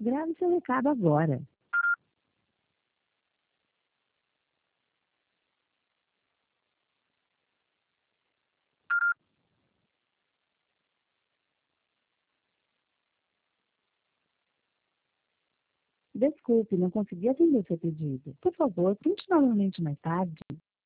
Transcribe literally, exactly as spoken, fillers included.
Grave seu recado agora. Desculpe, não consegui atender o seu pedido. Por favor, tente novamente mais tarde.